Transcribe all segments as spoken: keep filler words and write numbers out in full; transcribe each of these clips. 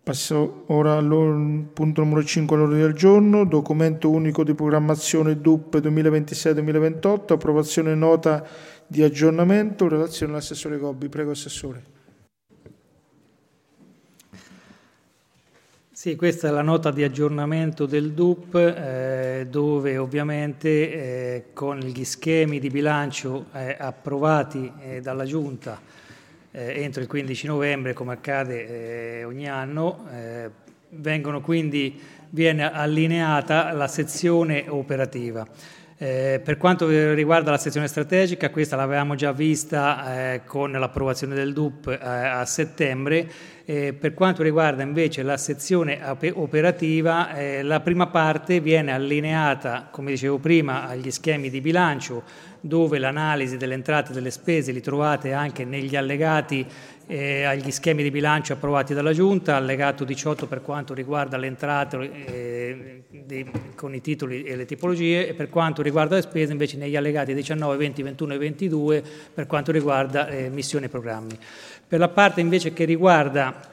Passo ora al punto numero cinque all'ordine del giorno, documento unico di programmazione D U P duemilaventisei duemilaventotto, approvazione nota di aggiornamento, relazione all'assessore Gobbi. Prego, Assessore. Sì, questa è la nota di aggiornamento del D U P, eh, dove ovviamente eh, con gli schemi di bilancio eh, approvati eh, dalla Giunta eh, entro il quindici novembre, come accade eh, ogni anno, eh, vengono quindi, viene allineata la sezione operativa. Eh, per quanto riguarda la sezione strategica, questa l'avevamo già vista eh, con l'approvazione del D U P eh, a settembre. Eh, per quanto riguarda invece la sezione operativa, eh, la prima parte viene allineata, come dicevo prima, agli schemi di bilancio, dove l'analisi delle entrate e delle spese li trovate anche negli allegati eh, agli schemi di bilancio approvati dalla Giunta, allegato diciotto per quanto riguarda le entrate eh, di, con i titoli e le tipologie, e per quanto riguarda le spese invece negli allegati diciannove, venti, ventuno e ventidue per quanto riguarda eh, missioni e programmi. Per la parte invece che riguarda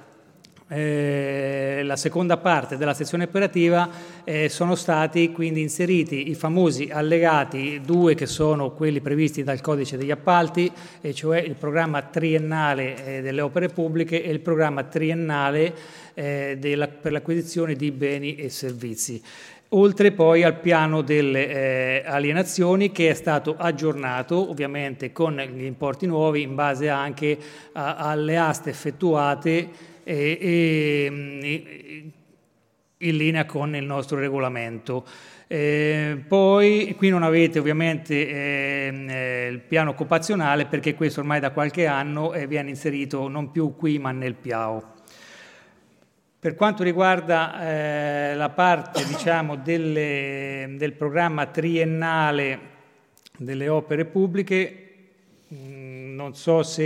eh, la seconda parte della sezione operativa eh, sono stati quindi inseriti i famosi allegati due, che sono quelli previsti dal codice degli appalti, e cioè il programma triennale eh, delle opere pubbliche e il programma triennale eh, della, per l'acquisizione di beni e servizi. Oltre poi al piano delle eh, alienazioni, che è stato aggiornato ovviamente con gli importi nuovi in base anche a, alle aste effettuate e, e in linea con il nostro regolamento. Eh, poi qui non avete ovviamente eh, il piano occupazionale, perché questo ormai da qualche anno eh, viene inserito non più qui ma nel P A O. Per quanto riguarda eh, la parte, diciamo, delle, del programma triennale delle opere pubbliche, mh, non so se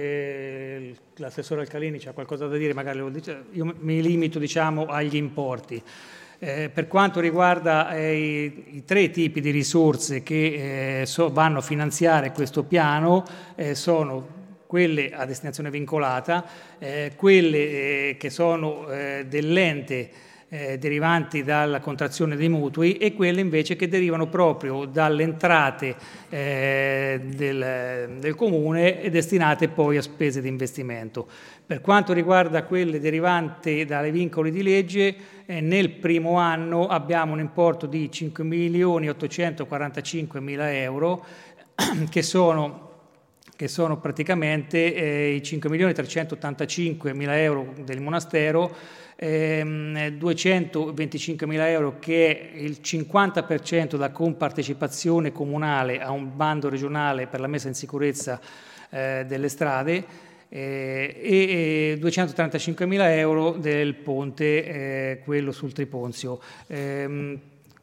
eh, l'assessore Alcalini c'ha qualcosa da dire, magari lo dice. Io mi limito, diciamo, agli importi. Eh, per quanto riguarda eh, i, i tre tipi di risorse che eh, so, vanno a finanziare questo piano, eh, sono quelle a destinazione vincolata, eh, quelle eh, che sono eh, dell'ente eh, derivanti dalla contrazione dei mutui, e quelle invece che derivano proprio dalle entrate eh, del, del comune e destinate poi a spese di investimento. Per quanto riguarda quelle derivanti dai vincoli di legge, eh, nel primo anno abbiamo un importo di cinque milioni ottocentoquarantacinquemila euro, che sono che sono praticamente eh, i cinque milioni trecentottantacinquemila euro del monastero, ehm, duecentoventicinquemila euro, che è il cinquanta per cento da compartecipazione comunale a un bando regionale per la messa in sicurezza eh, delle strade, eh, e, e duecentotrentantacinquemila euro del ponte, eh, quello sul Triponzio. Ehm,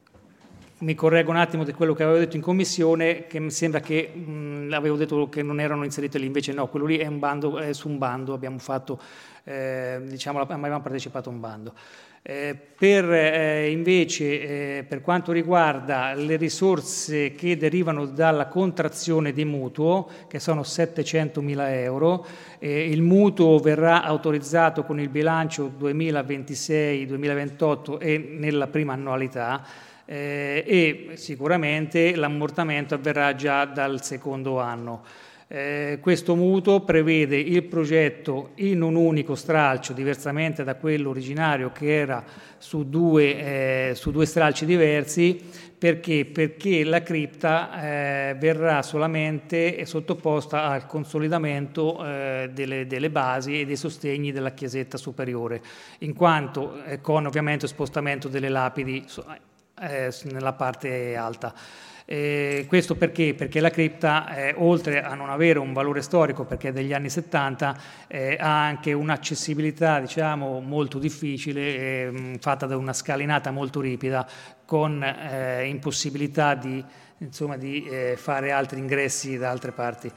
Mi correggo un attimo di quello che avevo detto in commissione, che mi sembra che mh, avevo detto che non erano inserite lì, invece no, quello lì è un bando, è su un bando, abbiamo fatto, eh, diciamo, abbiamo partecipato a un bando. Eh, per eh, invece, eh, per quanto riguarda le risorse che derivano dalla contrazione di mutuo, che sono settecentomila euro, eh, il mutuo verrà autorizzato con il bilancio duemilaventisei duemilaventotto e nella prima annualità, Eh, e sicuramente l'ammortamento avverrà già dal secondo anno. Eh, questo mutuo prevede il progetto in un unico stralcio, diversamente da quello originario che era su due, eh, su due stralci diversi. Perché? Perché la cripta eh, verrà solamente sottoposta al consolidamento eh, delle, delle basi e dei sostegni della chiesetta superiore, in quanto eh, con ovviamente spostamento delle lapidi Eh, nella parte alta. Eh, questo perché? Perché la cripta, eh, oltre a non avere un valore storico, perché è degli anni settanta, eh, ha anche un'accessibilità, diciamo, molto difficile, eh, fatta da una scalinata molto ripida, con eh, impossibilità di, insomma, di eh, fare altri ingressi da altre parti.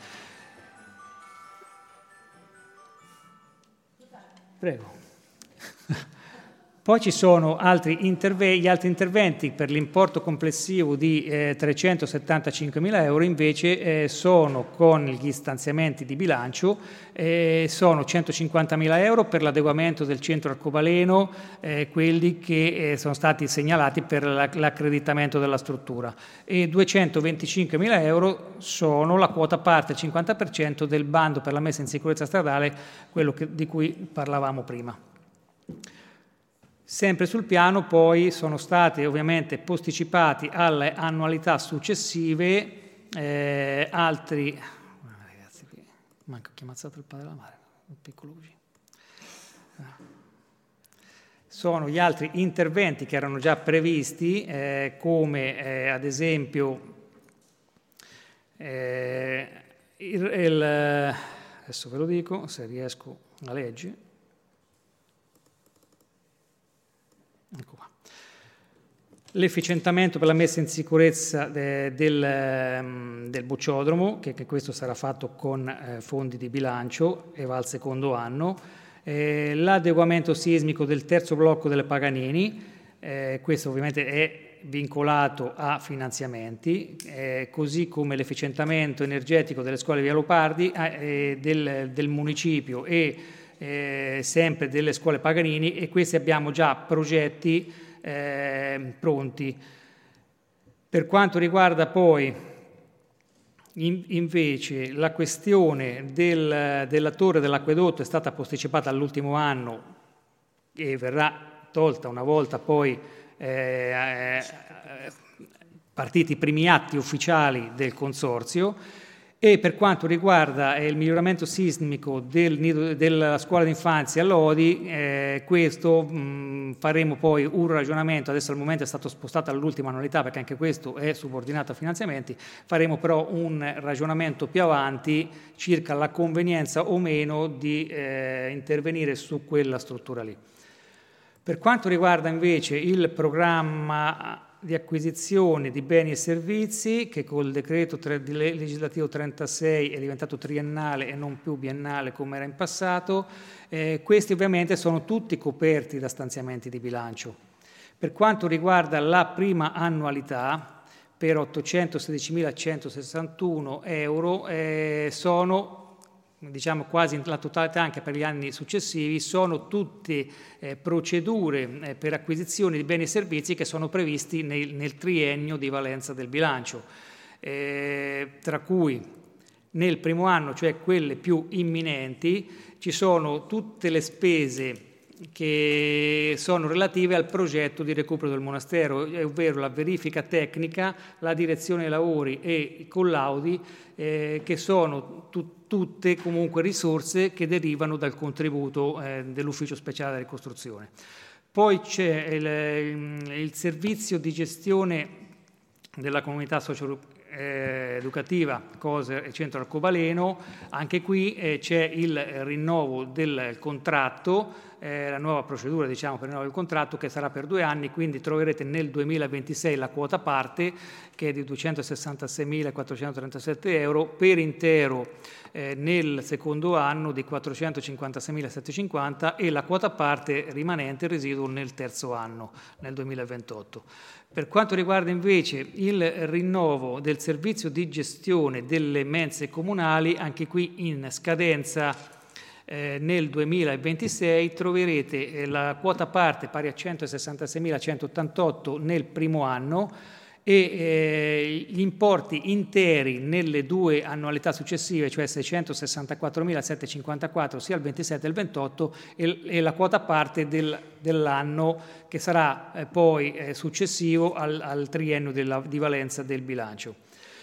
Prego. Poi ci sono altri interve- gli altri interventi per l'importo complessivo di eh, trecentosettantacinquemila euro, invece eh, sono con gli stanziamenti di bilancio, eh, sono centocinquantamila euro per l'adeguamento del centro arcobaleno, eh, quelli che eh, sono stati segnalati per la- l'accreditamento della struttura, e duecentoventicinquemila euro sono la quota parte, il cinquanta per cento del bando per la messa in sicurezza stradale, quello che, di cui parlavamo prima. Sempre sul piano poi sono stati ovviamente posticipati alle annualità successive eh, altri... Ah, ragazzi, qui manca chi ha ammazzato il padre della mare, un piccolo cugino. Sono gli altri interventi che erano già previsti, eh, come eh, ad esempio eh, il, il, adesso ve lo dico se riesco a leggere. Ecco qua. L'efficientamento per la messa in sicurezza de, del, del bocciodromo, che, che questo sarà fatto con eh, fondi di bilancio e va al secondo anno, eh, l'adeguamento sismico del terzo blocco delle Paganini, eh, questo ovviamente è vincolato a finanziamenti, eh, così come l'efficientamento energetico delle scuole Via Leopardi, eh, del, del municipio e Eh, sempre delle scuole Paganini, e questi abbiamo già progetti eh, pronti. Per quanto riguarda poi in, invece la questione del, della torre dell'acquedotto, è stata posticipata all'ultimo anno e verrà tolta una volta poi eh, partiti i primi atti ufficiali del consorzio. E per quanto riguarda eh, il miglioramento sismico del nido, della scuola d'infanzia Lodi, eh, questo mh, faremo poi un ragionamento, adesso al momento è stato spostato all'ultima annualità perché anche questo è subordinato a finanziamenti, faremo però un ragionamento più avanti circa la convenienza o meno di eh, intervenire su quella struttura lì. Per quanto riguarda invece il programma di acquisizione di beni e servizi, che col decreto tre, di legislativo trentasei è diventato triennale e non più biennale come era in passato, eh, questi ovviamente sono tutti coperti da stanziamenti di bilancio. Per quanto riguarda la prima annualità, per ottocentosedicimilacentosessantuno euro, eh, sono diciamo quasi la totalità anche per gli anni successivi, sono tutte eh, procedure eh, per acquisizione di beni e servizi che sono previsti nel, nel triennio di valenza del bilancio, eh, tra cui nel primo anno, cioè quelle più imminenti, ci sono tutte le spese che sono relative al progetto di recupero del monastero, ovvero la verifica tecnica, la direzione dei lavori e i collaudi, eh, che sono tut- tutte comunque risorse che derivano dal contributo eh, dell'Ufficio Speciale della Ricostruzione. Poi c'è il, il servizio di gestione della comunità socio-educativa Coser e Centro Arcobaleno, anche qui eh, c'è il rinnovo del contratto, eh, la nuova procedura diciamo per il rinnovo del contratto che sarà per due anni, quindi troverete nel duemilaventisei la quota parte che è di duecentosessantaseimilaquattrocentotrentasette euro, per intero eh, nel secondo anno di quattrocentocinquantaseimilasettecentocinquanta e la quota parte rimanente residuo nel terzo anno, nel duemilaventotto. Per quanto riguarda invece il rinnovo del servizio di gestione delle mense comunali, anche qui in scadenza eh, nel duemilaventisei troverete eh, la quota parte pari a centosessantaseimilacentoottantotto nel primo anno e eh, gli importi interi nelle due annualità successive, cioè seicentosessantaquattromilasettecentocinquantaquattro sia il ventisette e il ventotto, e, e la quota parte del, dell'anno che sarà eh, poi eh, successivo al, al triennio della, di valenza del bilancio.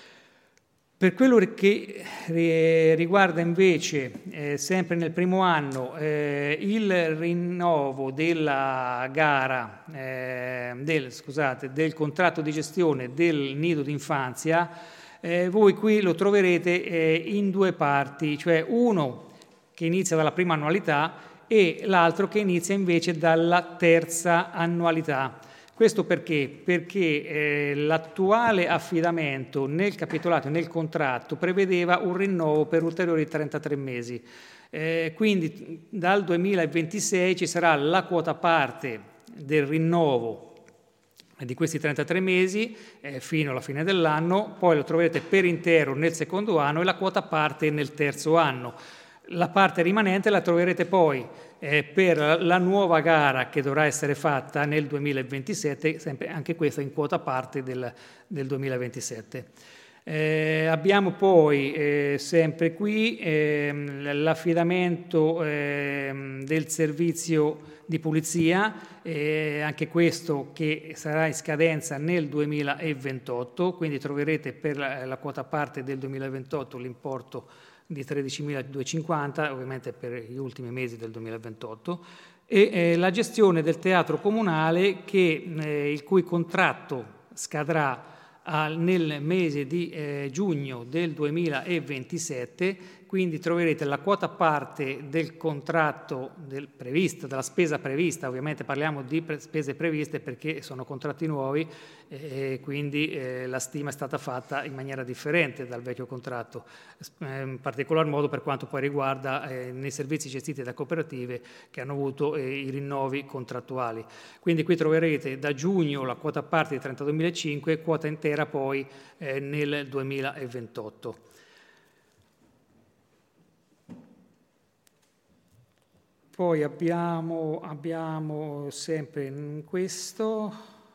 Per quello che riguarda invece, eh, sempre nel primo anno, eh, il rinnovo della gara, eh, del, scusate, del contratto di gestione del nido d'infanzia, eh, voi qui lo troverete eh, in due parti, cioè uno che inizia dalla prima annualità e l'altro che inizia invece dalla terza annualità. Questo perché? Perché eh, l'attuale affidamento nel capitolato e nel contratto prevedeva un rinnovo per ulteriori trentatré mesi. Eh, quindi dal duemilaventisei ci sarà la quota parte del rinnovo di questi trentatré mesi eh, fino alla fine dell'anno, poi lo troverete per intero nel secondo anno e la quota parte nel terzo anno. La parte rimanente la troverete poi eh, per la nuova gara che dovrà essere fatta nel duemilaventisette, sempre anche questa in quota parte del, del duemilaventisette. Eh, abbiamo poi eh, sempre qui eh, l'affidamento eh, del servizio di pulizia, eh, anche questo che sarà in scadenza nel duemilaventotto, quindi troverete per la, la quota parte del duemilaventotto l'importo di tredicimiladuecentocinquanta, ovviamente per gli ultimi mesi del duemilaventotto, e eh, la gestione del teatro comunale che, eh, il cui contratto scadrà al, nel mese di eh, giugno del duemilaventisette, quindi troverete la quota parte del contratto del previsto, della spesa prevista, ovviamente parliamo di pre- spese previste perché sono contratti nuovi e eh, quindi eh, la stima è stata fatta in maniera differente dal vecchio contratto, eh, in particolar modo per quanto poi riguarda eh, nei servizi gestiti da cooperative che hanno avuto eh, i rinnovi contrattuali. Quindi qui troverete da giugno la quota parte di trentaduemilacinquecento, quota intera poi eh, nel duemilaventotto. Poi abbiamo, abbiamo sempre in questo,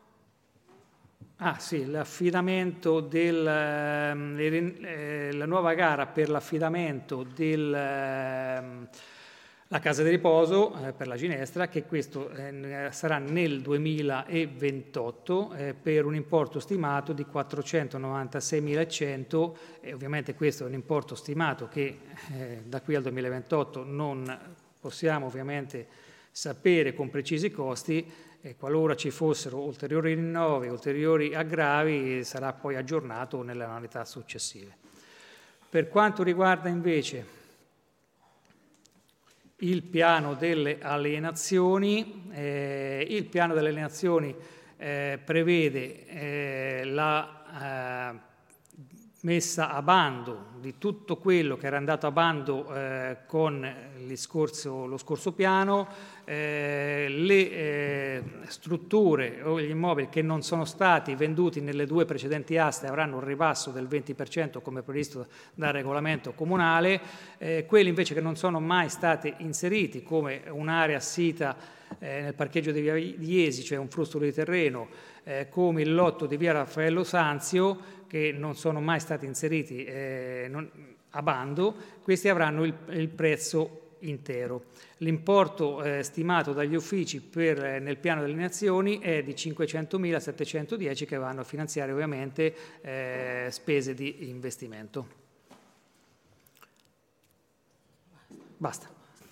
ah sì, l'affidamento del, eh, la nuova gara per l'affidamento della eh, casa di riposo eh, per la Ginestra, che questo eh, sarà nel duemilaventotto eh, per un importo stimato di quattrocentonovantaseimilacento, e ovviamente questo è un importo stimato che eh, da qui al duemilaventotto non possiamo ovviamente sapere con precisi costi, e qualora ci fossero ulteriori rinnovi, ulteriori aggravi, sarà poi aggiornato nelle annualità successive. Per quanto riguarda invece il piano delle alienazioni, eh, il piano delle alienazioni eh, prevede eh, la eh, messa a bando di tutto quello che era andato a bando eh, con il scorso, lo scorso piano, eh, le eh, strutture o gli immobili che non sono stati venduti nelle due precedenti aste avranno un ribasso del venti per cento come previsto dal regolamento comunale, eh, quelli invece che non sono mai stati inseriti come un'area sita eh, nel parcheggio di Via Iesi, cioè un frustolo di terreno, eh, come il lotto di Via Raffaello Sanzio, che non sono mai stati inseriti eh, non, a bando, questi avranno il, il prezzo intero. L'importo eh, stimato dagli uffici per, eh, nel piano delle alienazioni è di cinquecentomilasettecentodieci, che vanno a finanziare ovviamente eh, spese di investimento. Basta.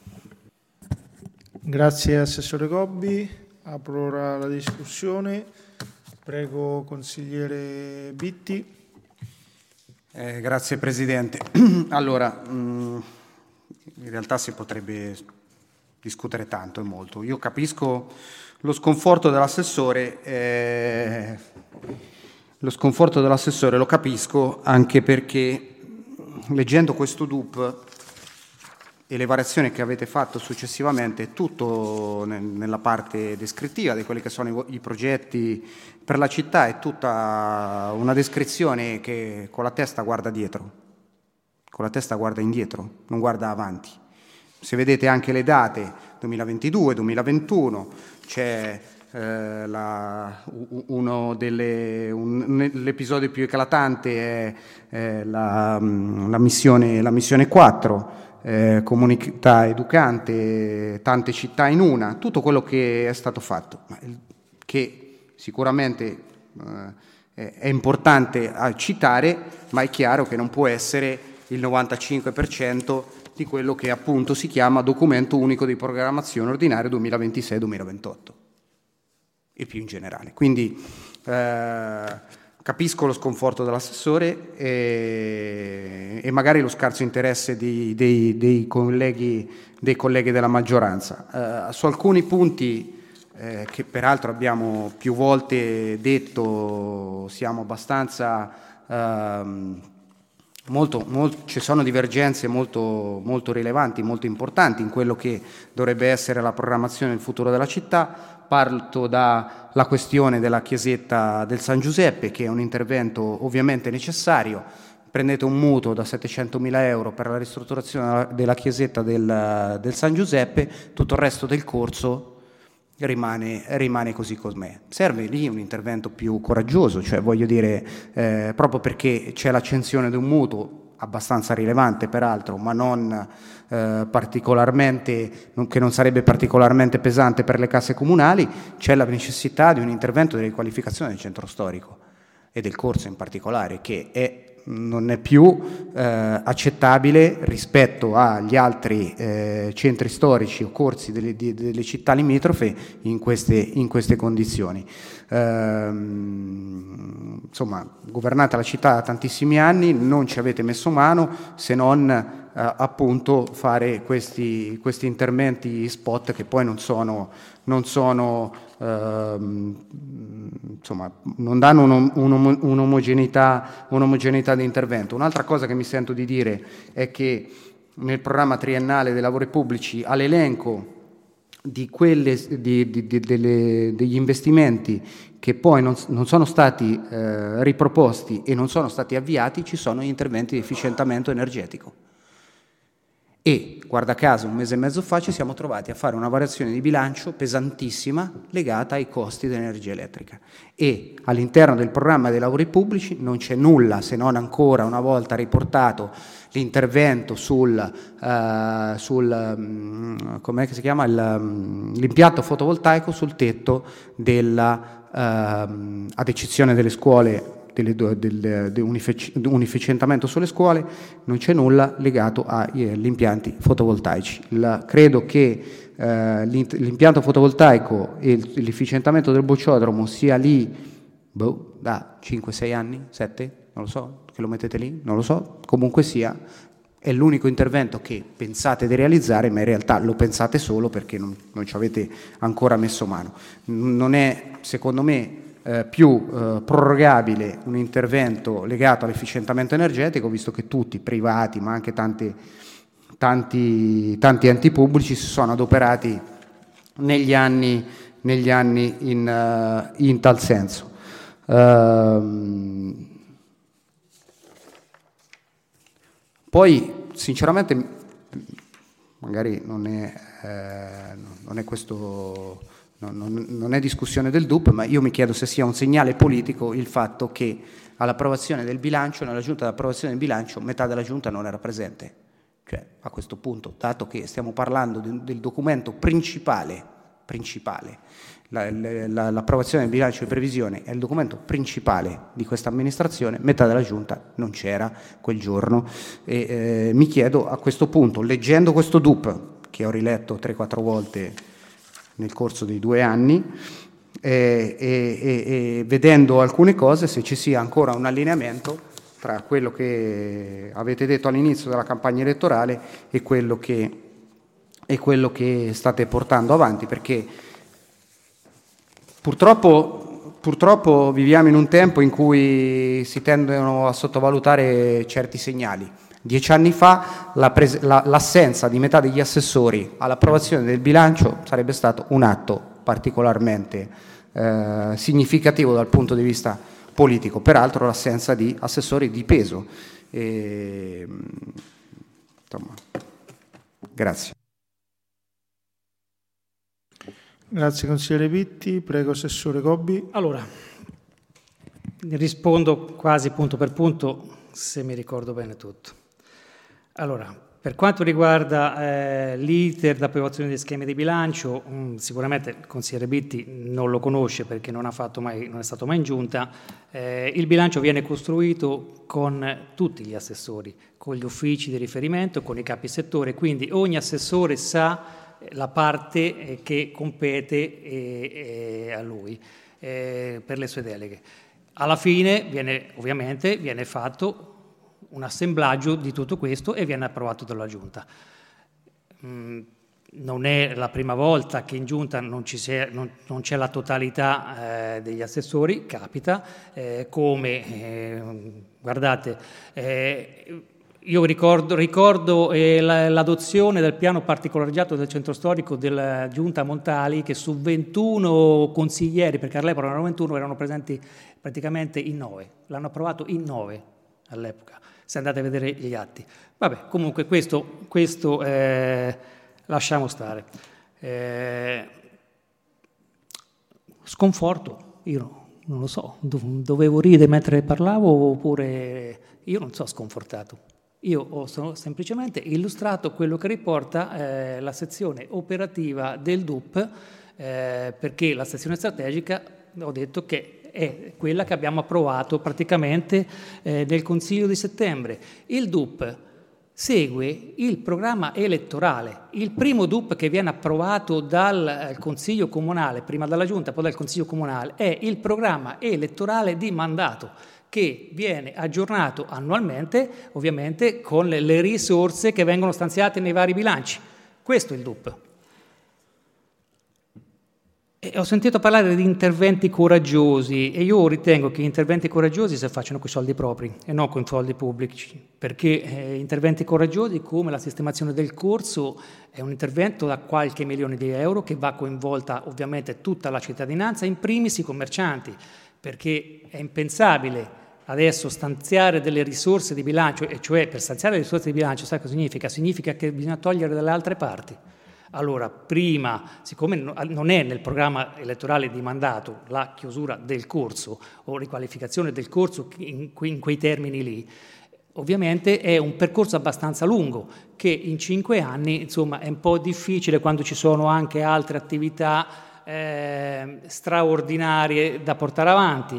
Grazie Assessore Gobbi. Apro ora la discussione. Prego consigliere Bitti. Eh, grazie Presidente. Allora, mh, in realtà si potrebbe discutere tanto e molto. Io capisco lo sconforto dell'assessore, eh, lo sconforto dell'assessore lo capisco anche perché leggendo questo D U P e le variazioni che avete fatto successivamente, tutto nel, nella parte descrittiva di quelli che sono i, i progetti per la città, è tutta una descrizione che con la testa guarda dietro, con la testa guarda indietro, non guarda avanti. Se vedete anche le date, duemilaventidue, duemilaventuno, c'è eh, la, uno delle, un, l'episodio più eclatante è eh, la, la, missione, la missione quattro, Eh, comunità educante, tante città in una, tutto quello che è stato fatto, ma il, che sicuramente eh, è importante a citare, ma è chiaro che non può essere il novantacinque per cento di quello che appunto si chiama documento unico di programmazione ordinario duemilaventisei duemilaventotto e più in generale. Quindi eh, capisco lo sconforto dell'assessore e, e magari lo scarso interesse di, dei, dei, colleghi, dei colleghi della maggioranza. Uh, su alcuni punti eh, che peraltro abbiamo più volte detto siamo abbastanza uh, molto, molto, ci sono divergenze molto, molto rilevanti, molto importanti in quello che dovrebbe essere la programmazione del futuro della città. Parto dalla questione della chiesetta del San Giuseppe, che è un intervento ovviamente necessario. Prendete un mutuo da settecentomila euro per la ristrutturazione della chiesetta del, del San Giuseppe, tutto il resto del corso rimane, rimane così com'è. Serve lì un intervento più coraggioso, cioè voglio dire, eh, proprio perché c'è l'accensione di un mutuo, abbastanza rilevante peraltro, ma non eh, particolarmente, non, che non sarebbe particolarmente pesante per le casse comunali, c'è la necessità di un intervento di riqualificazione del centro storico e del corso in particolare, che è non è più eh, accettabile rispetto agli altri eh, centri storici o corsi delle, di, delle città limitrofe in queste, in queste condizioni. Ehm, insomma, governate la città da tantissimi anni, non ci avete messo mano se non eh, appunto fare questi, questi interventi spot che poi non sono, non sono ehm, insomma, non danno un, un, un'omogeneità, un'omogeneità di intervento. Un'altra cosa che mi sento di dire è che nel programma triennale dei lavori pubblici, all'elenco di quelle, di, di, di, delle, degli investimenti che poi non, non sono stati eh, riproposti e non sono stati avviati, ci sono gli interventi di efficientamento energetico. E, guarda caso, un mese e mezzo fa ci siamo trovati a fare una variazione di bilancio pesantissima legata ai costi dell'energia elettrica. E all'interno del programma dei lavori pubblici non c'è nulla, se non ancora una volta riportato l'intervento sul, uh, sul um, com'è che si chiama, Il, um, l'impianto fotovoltaico sul tetto della, uh, ad eccezione delle scuole, Del, del, del un efficientamento sulle scuole, non c'è nulla legato agli impianti fotovoltaici. La, credo che eh, l'impianto fotovoltaico e l'efficientamento del bocciodromo sia lì boh, da cinque sei anni, sette, non lo so, che lo mettete lì, non lo so, comunque sia, è l'unico intervento che pensate di realizzare, ma in realtà lo pensate solo perché non, non ci avete ancora messo mano. Non è, secondo me, Eh, più eh, prorogabile un intervento legato all'efficientamento energetico, visto che tutti, privati ma anche tanti, tanti, tanti enti pubblici, si sono adoperati negli anni, negli anni in, uh, in tal senso. Uh, poi sinceramente magari non è, eh, non è questo... non è discussione del D U P, ma io mi chiedo se sia un segnale politico il fatto che all'approvazione del bilancio, nella giunta dell'approvazione del bilancio, metà della giunta non era presente. Cioè, a questo punto, dato che stiamo parlando del, del documento principale, principale la, la, l'approvazione del bilancio di previsione è il documento principale di questa amministrazione, metà della giunta non c'era quel giorno. E eh, mi chiedo a questo punto, leggendo questo D U P, che ho riletto tre quattro volte nel corso dei due anni, e, e, e, e vedendo alcune cose, se ci sia ancora un allineamento tra quello che avete detto all'inizio della campagna elettorale e quello che, e quello che state portando avanti, perché purtroppo, purtroppo viviamo in un tempo in cui si tendono a sottovalutare certi segnali. Dieci anni fa la pres- la, l'assenza di metà degli assessori all'approvazione del bilancio sarebbe stato un atto particolarmente eh, significativo dal punto di vista politico, peraltro l'assenza di assessori di peso. E, insomma, grazie. Grazie consigliere Pitti, prego assessore Gobbi. Allora, rispondo quasi punto per punto, se mi ricordo bene tutto. Allora, per quanto riguarda eh, l'iter d'approvazione dei schemi di bilancio, mh, sicuramente il consigliere Pitti non lo conosce perché non, ha fatto mai, non è stato mai in giunta. Eh, il bilancio viene costruito con tutti gli assessori, con gli uffici di riferimento, con i capi settore, quindi ogni assessore sa la parte eh, che compete eh, eh, a lui eh, per le sue deleghe. Alla fine viene, ovviamente viene fatto un assemblaggio di tutto questo e viene approvato dalla Giunta. Mm, non è la prima volta che in giunta non, ci sia, non, non c'è la totalità eh, degli assessori, capita, eh, come, eh, guardate, eh, io ricordo, ricordo eh, l'adozione del piano particolareggiato del centro storico della giunta Montali, che su ventuno consiglieri, perché all'epoca erano ventuno, erano presenti praticamente in nove, l'hanno approvato in nove all'epoca, se andate a vedere gli atti. Vabbè, comunque questo, questo eh, lasciamo stare. Eh, sconforto, io non lo so, dovevo ridere mentre parlavo oppure io non sono sconfortato. Io ho semplicemente illustrato quello che riporta eh, la sezione operativa del D U P, eh, perché la sezione strategica, ho detto che è quella che abbiamo approvato praticamente eh, nel Consiglio di settembre. Il D U P segue il programma elettorale. Il primo D U P che viene approvato dal Consiglio Comunale, prima dalla Giunta, poi dal Consiglio Comunale, è il programma elettorale di mandato, che viene aggiornato annualmente, ovviamente con le risorse che vengono stanziate nei vari bilanci. Questo è il D U P. E ho sentito parlare di interventi coraggiosi e io ritengo che interventi coraggiosi si facciano con i soldi propri e non con soldi pubblici, perché eh, interventi coraggiosi come la sistemazione del corso è un intervento da qualche milione di euro che va coinvolta ovviamente tutta la cittadinanza, in primis i commercianti, perché è impensabile adesso stanziare delle risorse di bilancio, e cioè per stanziare le risorse di bilancio, sai cosa significa? Significa che bisogna togliere dalle altre parti. Allora, prima, siccome non è nel programma elettorale di mandato la chiusura del corso o riqualificazione del corso in, in quei termini lì, ovviamente è un percorso abbastanza lungo che in cinque anni, insomma, è un po' difficile quando ci sono anche altre attività eh, straordinarie da portare avanti.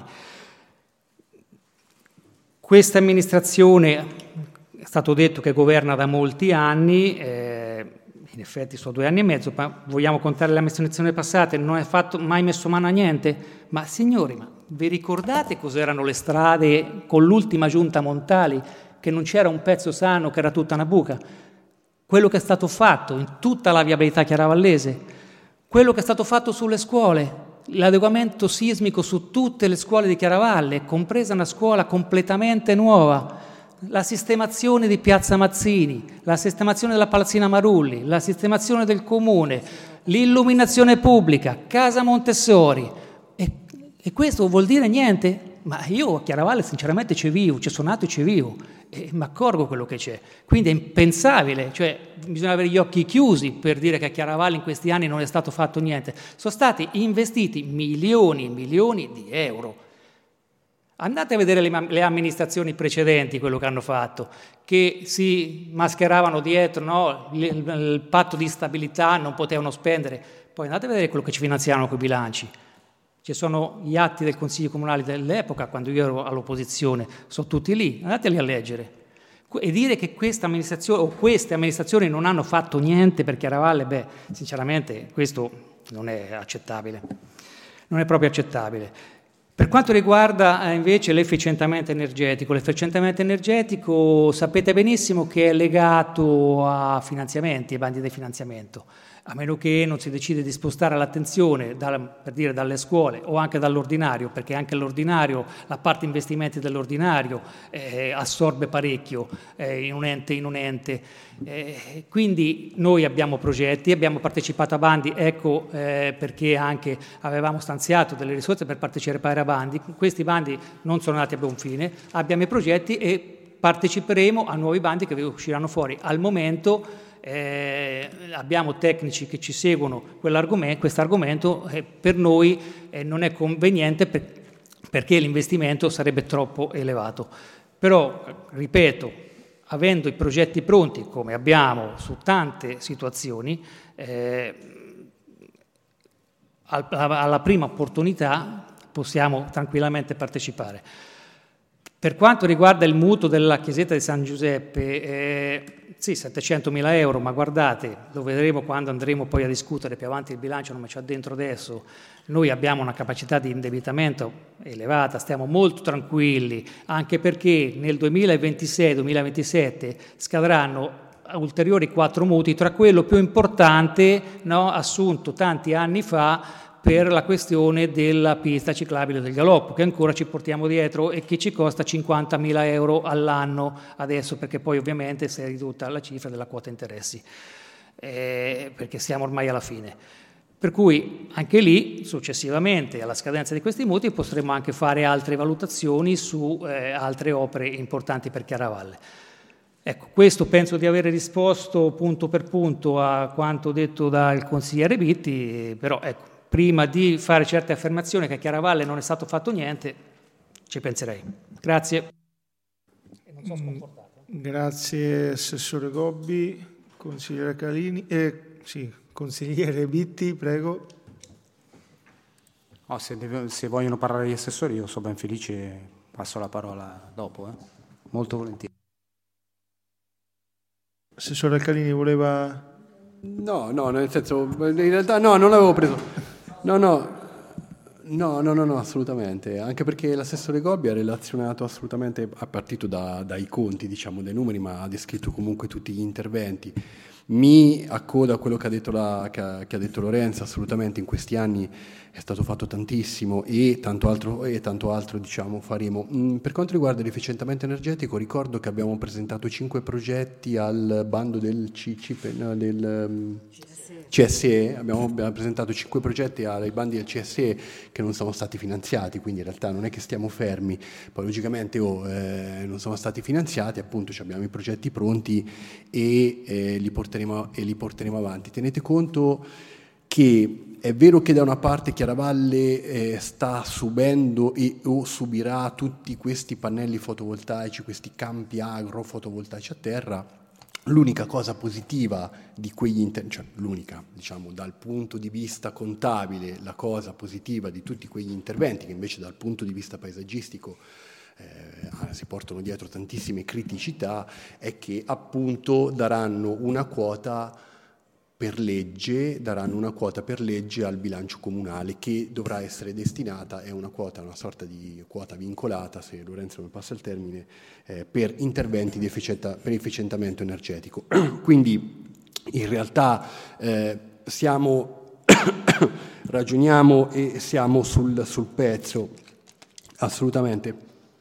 Questa amministrazione, è stato detto che governa da molti anni, eh, in effetti sono due anni e mezzo, ma vogliamo contare le amministrazioni passate, non è fatto mai messo mano a niente? Ma signori, ma vi ricordate cos'erano le strade con l'ultima giunta Montali, che non c'era un pezzo sano, che era tutta una buca? Quello che è stato fatto in tutta la viabilità chiaravallese, quello che è stato fatto sulle scuole, l'adeguamento sismico su tutte le scuole di Chiaravalle, compresa una scuola completamente nuova, la sistemazione di Piazza Mazzini, la sistemazione della Palazzina Marulli, la sistemazione del comune, l'illuminazione pubblica, Casa Montessori. E, e questo vuol dire niente? Ma io a Chiaravalle sinceramente ci vivo, ci sono nato e ci vivo, e mi accorgo quello che c'è. Quindi è impensabile, cioè bisogna avere gli occhi chiusi per dire che a Chiaravalle in questi anni non è stato fatto niente. Sono stati investiti milioni e milioni di euro. Andate a vedere le, le amministrazioni precedenti, quello che hanno fatto, che si mascheravano dietro, no? il, il, il patto di stabilità, non potevano spendere. Poi andate a vedere quello che ci finanziavano con i bilanci. Ci sono gli atti del Consiglio Comunale dell'epoca, quando io ero all'opposizione, sono tutti lì, andateli a leggere. E dire che questa amministrazione o queste amministrazioni non hanno fatto niente per Chiaravalle, beh, sinceramente questo non è accettabile, non è proprio accettabile. Per quanto riguarda eh, invece l'efficientamento energetico, l'efficientamento energetico sapete benissimo che è legato a finanziamenti, ai bandi di finanziamento, a meno che non si decide di spostare l'attenzione da, per dire dalle scuole o anche dall'ordinario, perché anche l'ordinario, la parte investimenti dell'ordinario eh, assorbe parecchio eh, in un ente in un ente. Eh, quindi noi abbiamo progetti, abbiamo partecipato a bandi, ecco eh, perché anche avevamo stanziato delle risorse per partecipare a bandi. Questi bandi non sono andati a buon fine, abbiamo i progetti e parteciperemo a nuovi bandi che usciranno fuori. Al momento Eh, abbiamo tecnici che ci seguono quell'argomento, questo argomento eh, per noi eh, non è conveniente per, perché l'investimento sarebbe troppo elevato. Però, ripeto, avendo i progetti pronti, come abbiamo su tante situazioni, eh, alla prima opportunità possiamo tranquillamente partecipare. Per quanto riguarda il mutuo della chiesetta di San Giuseppe, eh, sì, settecentomila euro, ma guardate, lo vedremo quando andremo poi a discutere più avanti il bilancio, non mi c'è dentro adesso. Noi abbiamo una capacità di indebitamento elevata, stiamo molto tranquilli, anche perché nel duemilaventisei duemilaventisette scadranno ulteriori quattro mutui, tra quello più importante, no, assunto tanti anni fa per la questione della pista ciclabile del Galoppo, che ancora ci portiamo dietro e che ci costa cinquantamila euro all'anno adesso, perché poi ovviamente si è ridotta la cifra della quota interessi, eh, perché siamo ormai alla fine. Per cui anche lì, successivamente alla scadenza di questi mutui, potremo anche fare altre valutazioni su eh, altre opere importanti per Chiaravalle. Ecco, questo penso di aver risposto punto per punto a quanto detto dal consigliere Bitti, però ecco, prima di fare certe affermazioni che a Chiaravalle non è stato fatto niente, ci penserei. Grazie. Non so sconfortato. Grazie Assessore Gobbi, consigliere Calini, eh, sì, consigliere Bitti, prego. Oh, se, deve, se vogliono parlare gli assessori io sono ben felice e passo la parola dopo, eh. Molto volentieri. Assessore Calini voleva... No, no, nel senso, in realtà no, non l'avevo preso. No, no, no, no, no, no, assolutamente, anche perché l'assessore Gobbi ha relazionato assolutamente, è partito da, dai conti, diciamo, dai numeri, ma ha descritto comunque tutti gli interventi. Mi accodo a quello che ha detto, la, che ha, che ha detto Lorenzo, assolutamente in questi anni è stato fatto tantissimo e tanto altro, e tanto altro diciamo, faremo. Mm, per quanto riguarda l'efficientamento energetico, ricordo che abbiamo presentato cinque progetti al bando del C C P, no, del um, C S E, abbiamo, abbiamo presentato cinque progetti ai bandi del C S E che non sono stati finanziati, quindi in realtà non è che stiamo fermi, poi logicamente oh, eh, non sono stati finanziati, appunto abbiamo i progetti pronti e, eh, li porteremo, e li porteremo avanti. Tenete conto che è vero che da una parte Chiaravalle eh, sta subendo e o subirà tutti questi pannelli fotovoltaici, questi campi agrofotovoltaici a terra. L'unica cosa positiva di quegli interventi, cioè l'unica, diciamo, dal punto di vista contabile, la cosa positiva di tutti quegli interventi, che invece dal punto di vista paesaggistico eh, si portano dietro tantissime criticità, è che appunto daranno una quota per legge, daranno una quota per legge al bilancio comunale che dovrà essere destinata, è una quota, una sorta di quota vincolata, se Lorenzo mi passa il termine, eh, per interventi di efficienta, per efficientamento energetico. Quindi in realtà eh, siamo, ragioniamo e siamo sul, sul pezzo, assolutamente.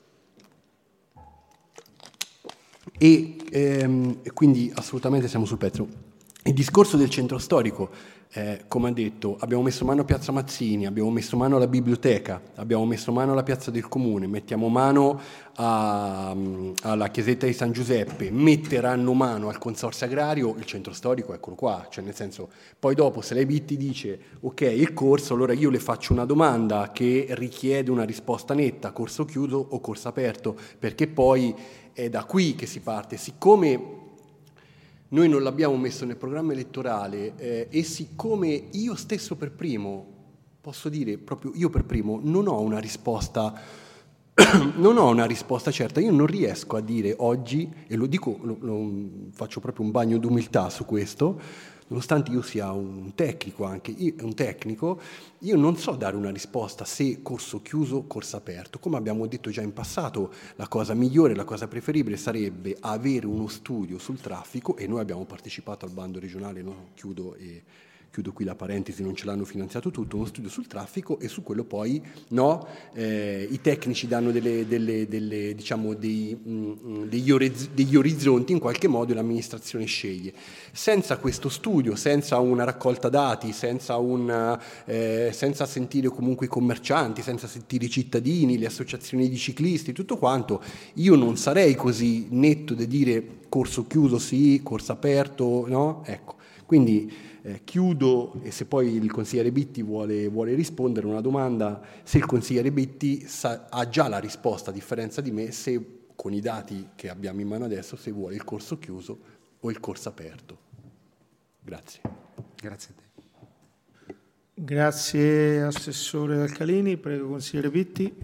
E ehm, quindi assolutamente siamo sul pezzo. Il discorso del centro storico, eh, come ha detto, abbiamo messo mano a Piazza Mazzini, abbiamo messo mano alla biblioteca, abbiamo messo mano alla Piazza del Comune, mettiamo mano a, alla chiesetta di San Giuseppe, metteranno mano al consorzio agrario, il centro storico, eccolo qua, cioè nel senso, poi dopo se lei Bitti dice ok il corso, allora io le faccio una domanda che richiede una risposta netta, corso chiuso o corso aperto, perché poi è da qui che si parte, siccome noi non l'abbiamo messo nel programma elettorale eh, e siccome io stesso per primo, posso dire proprio io per primo, non ho una risposta, non ho una risposta certa, io non riesco a dire oggi, e lo dico, lo, lo, faccio proprio un bagno d'umiltà su questo, nonostante io sia un tecnico anche, io, un tecnico, io non so dare una risposta se corso chiuso o corso aperto. Come abbiamo detto già in passato, la cosa migliore, la cosa preferibile sarebbe avere uno studio sul traffico, e noi abbiamo partecipato al bando regionale, no? chiudo e chiudo qui la parentesi, non ce l'hanno finanziato tutto, uno studio sul traffico, e su quello poi no, eh, i tecnici danno delle, delle, delle, diciamo, dei, mh, degli, oriz- degli orizzonti, in qualche modo l'amministrazione sceglie. Senza questo studio, senza una raccolta dati, senza, un, eh, senza sentire comunque i commercianti, senza sentire i cittadini, le associazioni di ciclisti, tutto quanto, io non sarei così netto da dire corso chiuso sì, corso aperto no, ecco, quindi Eh, chiudo, e se poi il consigliere Bitti vuole, vuole rispondere a una domanda, se il consigliere Bitti sa, ha già la risposta, a differenza di me, se con i dati che abbiamo in mano adesso, se vuole il corso chiuso o il corso aperto. Grazie. Grazie a te. Grazie Assessore Calini, prego consigliere Bitti.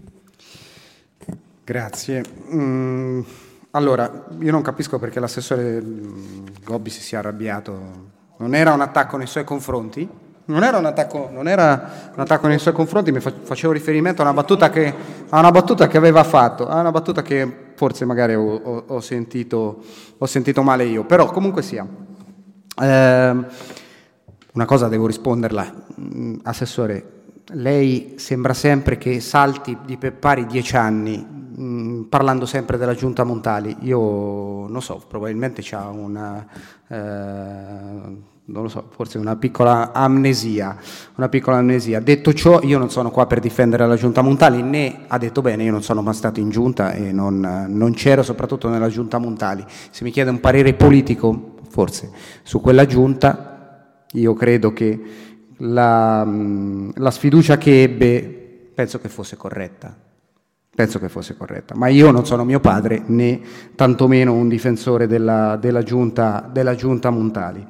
Grazie. Mm, allora, io non capisco perché l'assessore Gobbi si sia arrabbiato. Non era un attacco nei suoi confronti, non era un attacco, non era un attacco nei suoi confronti, mi facevo riferimento a una battuta che, a una battuta che aveva fatto, a una battuta che forse magari ho, ho, ho, sentito, ho sentito male io, però comunque sia. Eh, una cosa devo risponderla, Assessore, lei sembra sempre che salti di per pari dieci anni mh, parlando sempre della Giunta Montali. Io non so, probabilmente c'ha una... Eh, non lo so, forse una piccola amnesia, una piccola amnesia. Detto ciò, io non sono qua per difendere la Giunta Montali, né, ha detto bene, io non sono mai stato in Giunta e non, non c'ero soprattutto nella Giunta Montali. Se mi chiede un parere politico, forse, su quella Giunta, io credo che la, la sfiducia che ebbe, penso che fosse corretta. Penso che fosse corretta, ma io non sono mio padre, né tantomeno un difensore della, della, giunta, della Giunta Montali.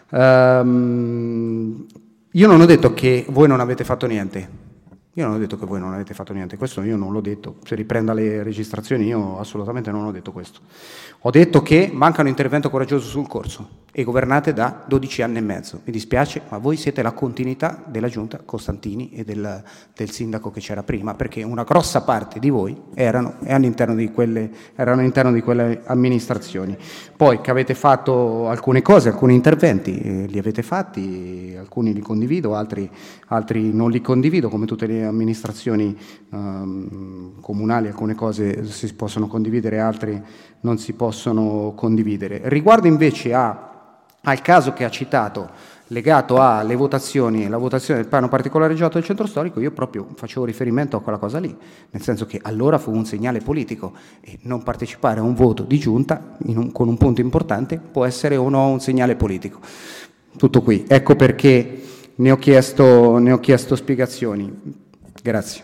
Um, io non ho detto che voi non avete fatto niente, io non ho detto che voi non avete fatto niente, questo io non l'ho detto, se riprenda le registrazioni io assolutamente non ho detto questo. Ho detto che manca un intervento coraggioso sul corso e governate da dodici anni e mezzo. Mi dispiace, ma voi siete la continuità della Giunta Costantini e del, del sindaco che c'era prima, perché una grossa parte di voi erano, all'interno di quelle, erano all'interno di quelle amministrazioni. Poi che avete fatto alcune cose, alcuni interventi, eh, li avete fatti, alcuni li condivido, altri, altri non li condivido, come tutte le amministrazioni um, comunali, alcune cose si possono condividere, altre non si possono condividere. Riguardo invece a, al caso che ha citato, legato alle votazioni e la votazione del piano particolareggiato del centro storico, io proprio facevo riferimento a quella cosa lì, nel senso che allora fu un segnale politico e non partecipare a un voto di giunta in un, con un punto importante può essere o no un segnale politico. Tutto qui. Ecco perché ne ho chiesto, ne ho chiesto spiegazioni. Grazie.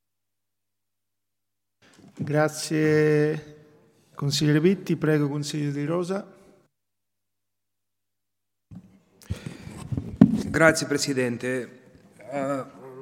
Grazie. Consigliere Vitti, prego, consigliere Di Rosa. Grazie Presidente. Uh,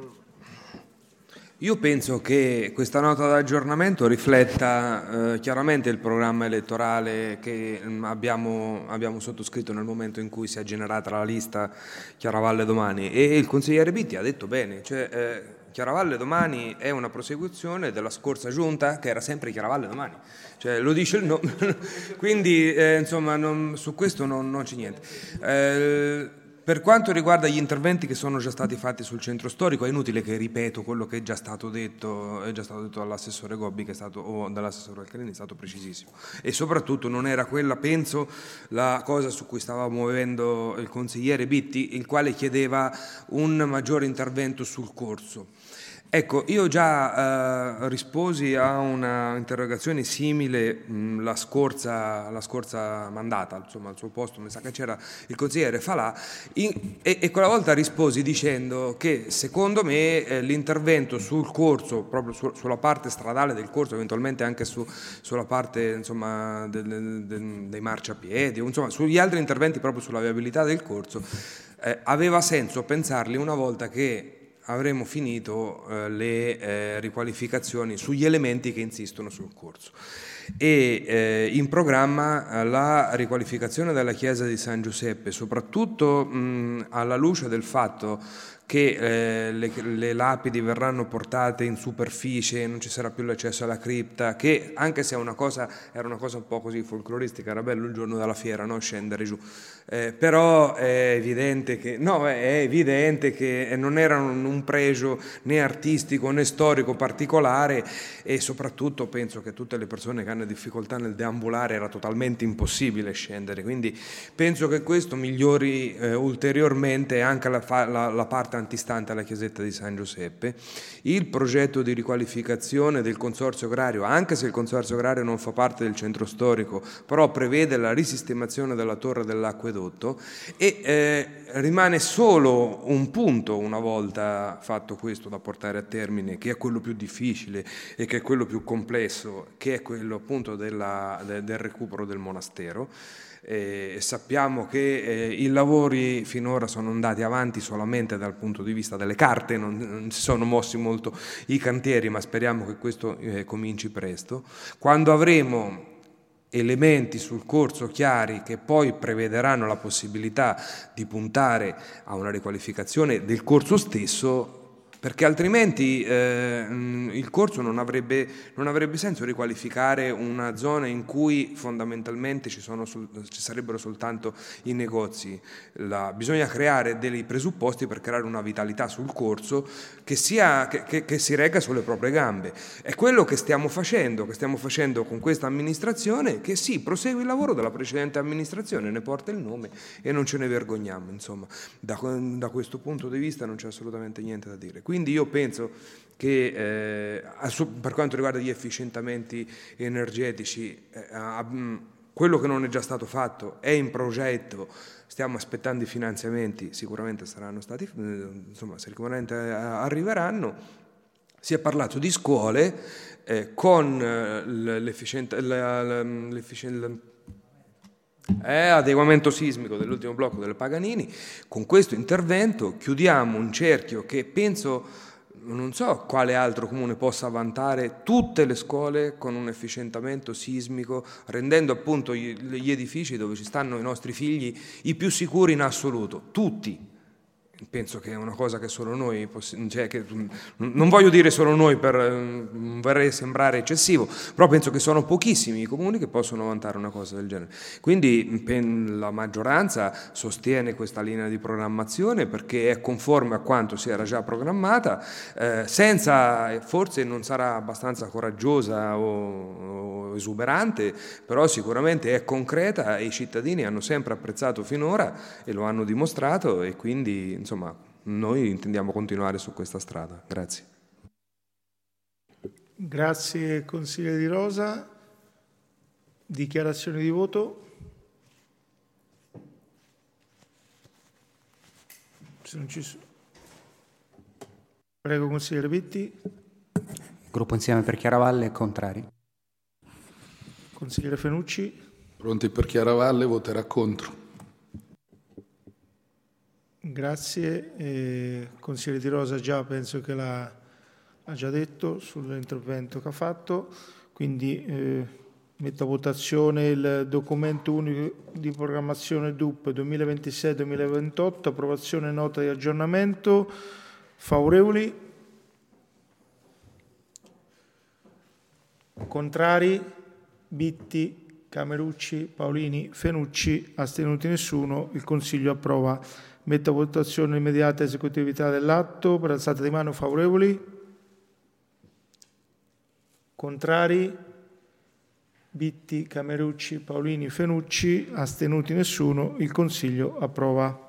io penso che questa nota d'aggiornamento rifletta uh, chiaramente il programma elettorale che um, abbiamo, abbiamo sottoscritto nel momento in cui si è generata la lista Chiaravalle Domani, e il consigliere Vitti ha detto bene, cioè eh, Chiaravalle Domani è una prosecuzione della scorsa giunta che era sempre Chiaravalle Domani, cioè lo dice il nome, quindi eh, insomma non, su questo non, non c'è niente. Eh, per quanto riguarda gli interventi che sono già stati fatti sul centro storico, è inutile che ripeto quello che è già stato detto, è già stato detto dall'assessore Gobbi, che è stato, o dall'assessore Alcarini, è stato precisissimo, e soprattutto non era quella, penso, la cosa su cui stava muovendo il consigliere Bitti, il quale chiedeva un maggiore intervento sul corso. Ecco, io già eh, risposi a una interrogazione simile mh, la, scorsa, la scorsa mandata, insomma al suo posto mi sa che c'era il consigliere Falà, in, e, e quella volta risposi dicendo che secondo me eh, l'intervento sul corso, proprio su, sulla parte stradale del corso, eventualmente anche su, sulla parte insomma, del, del, dei marciapiedi, insomma sugli altri interventi proprio sulla viabilità del corso, eh, aveva senso pensarli una volta che avremo finito eh, le eh, riqualificazioni sugli elementi che insistono sul corso. E eh, in programma eh, la riqualificazione della chiesa di San Giuseppe, soprattutto mh, alla luce del fatto che eh, le, le lapidi verranno portate in superficie, non ci sarà più l'accesso alla cripta, che anche se è una cosa, era una cosa un po' così folcloristica, era bello il giorno della fiera, no? Scendere giù, eh, però è evidente che, no, è evidente che non era un, un pregio né artistico né storico particolare, e soprattutto penso che tutte le persone che hanno difficoltà nel deambulare era totalmente impossibile scendere, quindi penso che questo migliori eh, ulteriormente anche la, la, la parte antistante alla chiesetta di San Giuseppe. Il progetto di riqualificazione del consorzio agrario, anche se il consorzio agrario non fa parte del centro storico, però prevede la risistemazione della torre dell'acquedotto, e eh, rimane solo un punto, una volta fatto questo, da portare a termine, che è quello più difficile e che è quello più complesso, che è quello appunto della, de, del recupero del monastero. Eh, sappiamo che eh, i lavori finora sono andati avanti solamente dal punto di vista delle carte, non, non si sono mossi molto i cantieri, ma speriamo che questo eh, cominci presto. Quando avremo elementi sul corso chiari che poi prevederanno la possibilità di puntare a una riqualificazione del corso stesso, perché altrimenti eh, il corso non avrebbe, non avrebbe senso riqualificare una zona in cui fondamentalmente ci, sono sol- ci sarebbero soltanto i negozi. La, bisogna creare dei presupposti per creare una vitalità sul corso che, sia, che, che, che si regga sulle proprie gambe. È quello che stiamo facendo, che stiamo facendo con questa amministrazione, che sì, prosegue il lavoro della precedente amministrazione, ne porta il nome e non ce ne vergogniamo, insomma. Da, da questo punto di vista non c'è assolutamente niente da dire. Quindi io penso che eh, per quanto riguarda gli efficientamenti energetici, eh, quello che non è già stato fatto è in progetto, stiamo aspettando i finanziamenti, sicuramente saranno stati, insomma, sicuramente arriveranno. Si è parlato di scuole eh, con l'efficienza, l'efficienza Eh, adeguamento sismico dell'ultimo blocco delle Paganini. Con questo intervento chiudiamo un cerchio che penso, non so quale altro comune possa vantare tutte le scuole con un efficientamento sismico, rendendo appunto gli edifici dove ci stanno i nostri figli i più sicuri in assoluto, tutti. Penso che è una cosa che solo noi, cioè che, non voglio dire solo noi per non vorrei sembrare eccessivo, però penso che sono pochissimi i comuni che possono vantare una cosa del genere. Quindi la maggioranza sostiene questa linea di programmazione perché è conforme a quanto si era già programmata, eh, senza, forse non sarà abbastanza coraggiosa o, o esuberante, però sicuramente è concreta e i cittadini hanno sempre apprezzato finora e lo hanno dimostrato, e quindi insomma, noi intendiamo continuare su questa strada. Grazie. Grazie consigliere Di Rosa. Dichiarazioni di voto. Se non ci sono. Prego consigliere Vitti. Gruppo Insieme per Chiaravalle, contrari. Consigliere Fenucci. Pronti per Chiaravalle, voterà contro. Grazie. Eh, consigliere Di Rosa già penso che l'ha, ha già detto sull'intervento che ha fatto, quindi eh, metto a votazione il documento unico di programmazione D U P duemilaventisei duemilaventotto, approvazione nota di aggiornamento. Favorevoli? Contrari? Bitti, Camerucci, Paolini, Fenucci, astenuti nessuno. Il Consiglio approva. Metto a votazione l'immediata esecutività dell'atto per alzata di mano. Favorevoli? Contrari? Bitti, Camerucci, Paolini, Fenucci, astenuti nessuno. Il Consiglio approva.